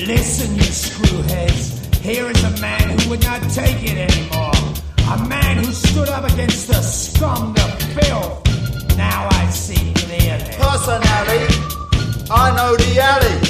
Listen, you screwheads. Here is a man who would not take it anymore. A man who stood up against the scum, the filth. Now I see clearly. Personally, I know the alley.